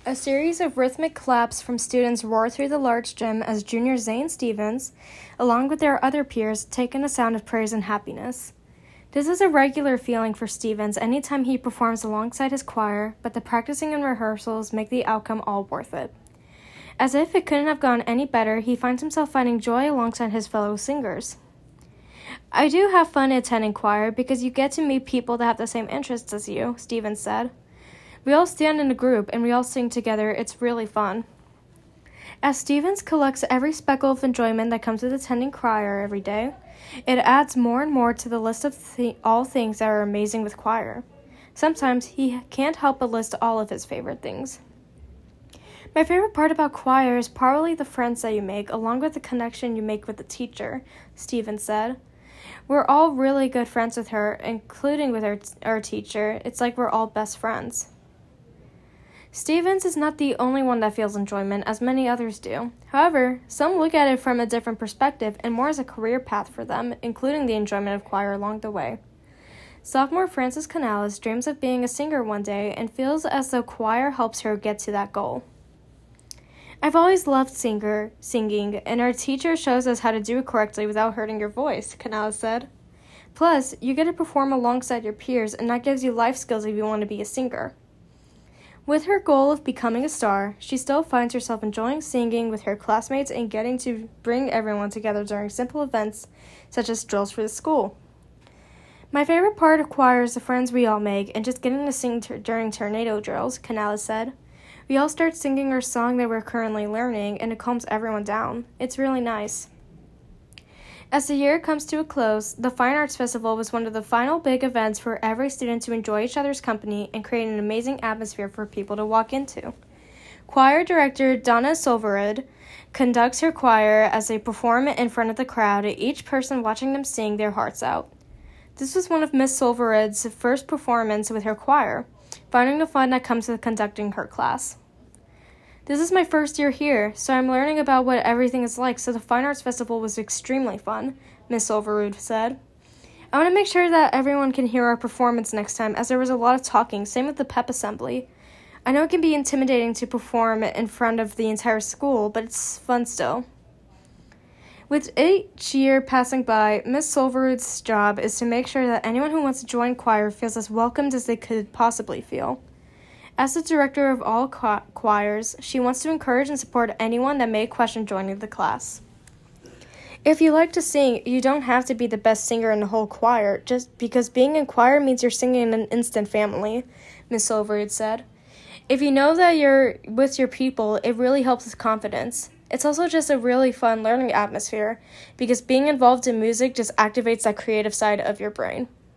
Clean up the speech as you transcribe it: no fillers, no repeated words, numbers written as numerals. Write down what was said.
A series of rhythmic claps from students roar through the large gym as junior Zane Stevens, along with their other peers, take in a sound of praise and happiness. This is a regular feeling for Stevens anytime he performs alongside his choir, but the practicing and rehearsals make the outcome all worth it. As if it couldn't have gone any better, he finds himself finding joy alongside his fellow singers. I do have fun attending choir because you get to meet people that have the same interests as you, Stevens said. We all stand in a group and we all sing together. It's really fun. As Stevens collects every speckle of enjoyment that comes with attending choir every day, it adds more and more to the list of all things that are amazing with choir. Sometimes he can't help but list all of his favorite things. My favorite part about choir is probably the friends that you make, along with the connection you make with the teacher, Stevens said. We're all really good friends with her, including with our teacher. It's like we're all best friends. Stevens is not the only one that feels enjoyment, as many others do. However, some look at it from a different perspective and more as a career path for them, including the enjoyment of choir along the way. Sophomore Frances Canales dreams of being a singer one day and feels as though choir helps her get to that goal. I've always loved singing, and our teacher shows us how to do it correctly without hurting your voice, Canales said. Plus, you get to perform alongside your peers, and that gives you life skills if you want to be a singer. With her goal of becoming a star, she still finds herself enjoying singing with her classmates and getting to bring everyone together during simple events such as drills for the school. My favorite part of choir is the friends we all make and just getting to sing during tornado drills, Canales said. We all start singing our song that we're currently learning, and it calms everyone down. It's really nice. As the year comes to a close, the Fine Arts Festival was one of the final big events for every student to enjoy each other's company and create an amazing atmosphere for people to walk into. Choir director Donna Silverwood conducts her choir as they perform in front of the crowd, each person watching them sing their hearts out. This was one of Miss Silverwood's first performance with her choir, finding the fun that comes with conducting her class. This is my first year here, so I'm learning about what everything is like, so the Fine Arts Festival was extremely fun, Miss Silverwood said. I want to make sure that everyone can hear our performance next time, as there was a lot of talking, same with the pep assembly. I know it can be intimidating to perform in front of the entire school, but it's fun still. With each year passing by, Miss Silverwood's job is to make sure that anyone who wants to join choir feels as welcomed as they could possibly feel. As the director of all choirs, she wants to encourage and support anyone that may question joining the class. If you like to sing, you don't have to be the best singer in the whole choir, just because being in choir means you're singing in an instant family, Miss Silverwood said. If you know that you're with your people, it really helps with confidence. It's also just a really fun learning atmosphere, because being involved in music just activates that creative side of your brain.